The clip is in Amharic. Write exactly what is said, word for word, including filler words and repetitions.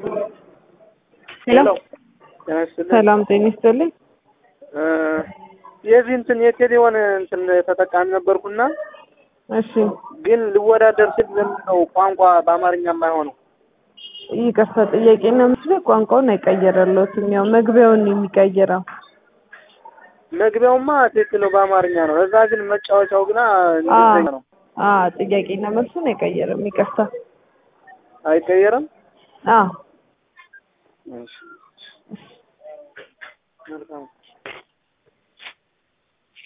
ሄሎ ሰላም ጤና ይስጥልኝ። የዚህ እንትን የቴሌውን እንትን ተጠቃሚ ነበርኩና እሺ ግን ልወዳደር ስል ለምንድነው ቋንቋ በአማርኛ የማይሆነው? ይቅርታ ጥያቄና ምስሉ ቋንቋውን አይቀየረለትም። ያው መግቢያውን የሚቀየረው መግቢያውማ ትክክል ነው በአማርኛ ነው። እዛ ግን መጫወቻው ግና እንግሊዝኛ ነው። አ ጥያቄና መልሱን አይቀየርም። ይቅርታ አይቀየርም? አዎ እሺ መልካም